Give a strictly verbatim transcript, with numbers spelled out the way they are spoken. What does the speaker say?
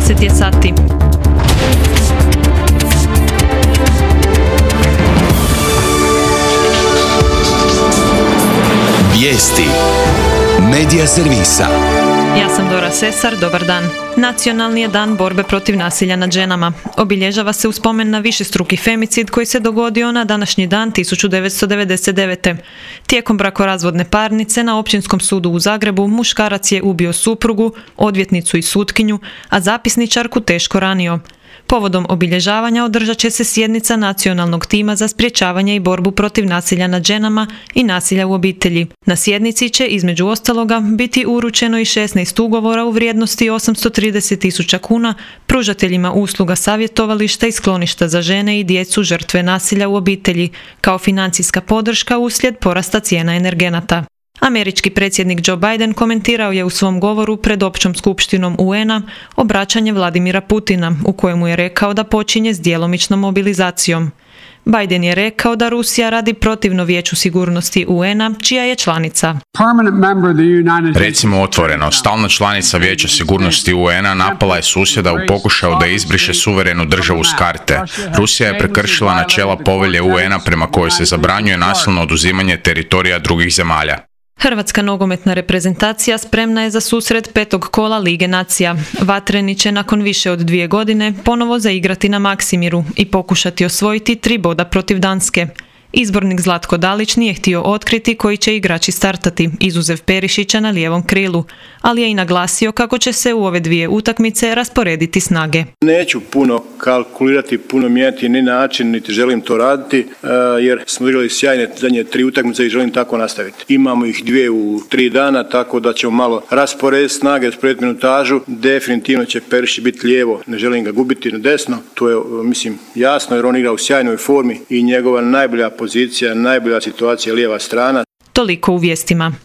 dvadeset je sati. Vijesti Medija servisa. Ja sam Dora Sesar, dobar dan. Nacionalni je dan borbe protiv nasilja nad ženama. Obilježava se u spomen na višestruki femicid koji se dogodio na današnji dan tisuću devetsto devedeset devete. Tijekom brakorazvodne parnice na Općinskom sudu u Zagrebu muškarac je ubio suprugu, odvjetnicu i sutkinju, a zapisničarku teško ranio. Povodom obilježavanja održat će se sjednica Nacionalnog tima za sprječavanje i borbu protiv nasilja nad ženama i nasilja u obitelji. Na sjednici će, između ostaloga, biti uručeno i šesnaest ugovora u vrijednosti osamsto trideset tisuća kuna pružateljima usluga savjetovališta i skloništa za žene i djecu žrtve nasilja u obitelji, kao financijska podrška uslijed porasta cijena energenata. Američki predsjednik Joe Biden komentirao je u svom govoru pred Općom skupštinom U N A obraćanje Vladimira Putina, u kojemu je rekao da počinje s djelomičnom mobilizacijom. Biden je rekao da Rusija radi protivno Vijeću sigurnosti U N A, čija je članica. Recimo otvoreno, stalna članica Vijeća sigurnosti U N A napala je susjeda u pokušaju da izbriše suverenu državu s karte. Rusija je prekršila načela povelje U N A prema kojoj se zabranjuje nasilno oduzimanje teritorija drugih zemalja. Hrvatska nogometna reprezentacija spremna je za susret petog kola Lige nacija. Vatreni će nakon više od dvije godine ponovo zaigrati na Maksimiru i pokušati osvojiti tri boda protiv Danske. Izbornik Zlatko Dalić nije htio otkriti koji će igrači startati, izuzev Perišića na lijevom krilu, ali je i naglasio kako će se u ove dvije utakmice rasporediti snage. Neću puno kalkulirati, puno mijenjati ni način, niti želim to raditi, jer smo igrali sjajne zadnje tri utakmice i želim tako nastaviti. Imamo ih dvije u tri dana, tako da ćemo malo rasporediti snage, rasporediti minutažu. Definitivno će Perišić biti lijevo, ne želim ga gubiti na desno, to je, mislim, jasno, jer on igra u sjajnoj formi i njegova najbolja pozicija, najbolja situacija lijeva strana. Toliko u vijestima.